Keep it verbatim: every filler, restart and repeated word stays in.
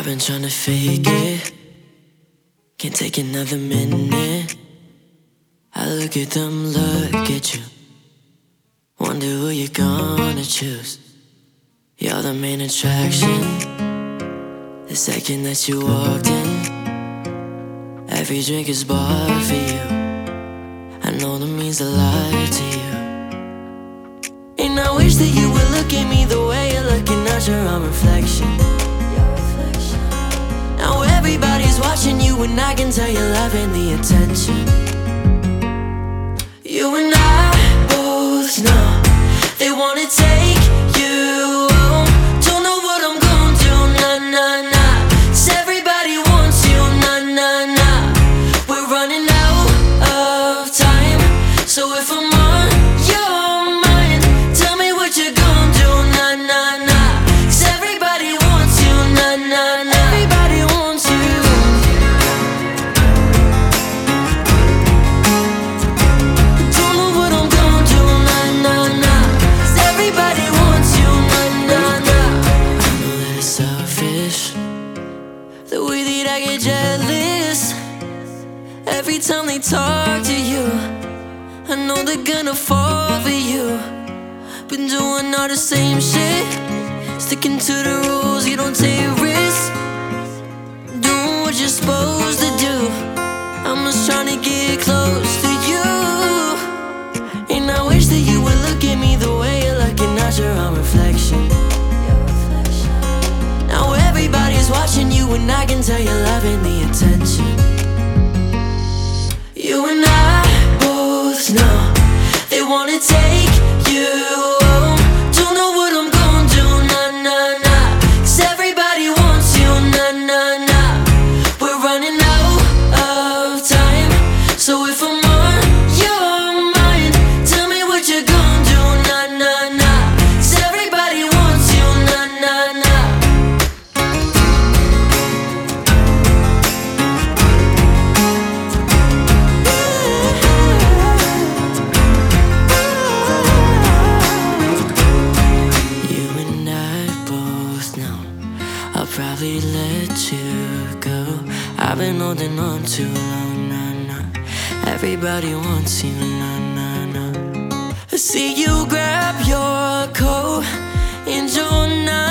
I've been trying to fake it, can't take another minute. I look at them, look at you, wonder who you're gonna choose. You're the main attraction, the second that you walked in. Every drink is bought for you, I know that means a lot to you. And I wish that you would look at me the way you're looking at your own reflection. Now everybody's watching you and I can tell you're loving the attention. You and I both know they wanna take you home. Don't know what I'm gonna do, nah, nah, nah. 'Cause everybody wants you, nah, nah, nah. We're running out of time, so if I'm on your mind, tell me what you're gonna do, nah, nah, nah. 'Cause everybody wants you, nah, nah, nah. Everybody wants you. Don't know what I'm gonna do, nah, nah, nah. 'Cause everybody wants you, nah, nah, nah. I know that it's selfish, the way that I get jealous every time they talk to you. I know they're gonna fall for you. Been doing all the same shit, sticking to the rules, you don't take risks, doing what you're supposed to do. I'm just trying to get close to you. And I wish that you would look at me the way you're looking at your own reflection. Now everybody's watching you and I can tell you're loving the attention. You and I both know they wanna take you home. Don't know what I'm gonna do, nah, nah, nah. 'Cause everybody wants you, nah, nah, nah. We're running out of time, so if I'm on your mind, tell me what you're gonna do, nah, nah, nah. 'Cause everybody wants you, nah, nah, nah. You and I both know I'll probably let you go. I've been holding on too long, nah, nah. Everybody wants you, nah, nah, nah. I see you grab your coat and you're not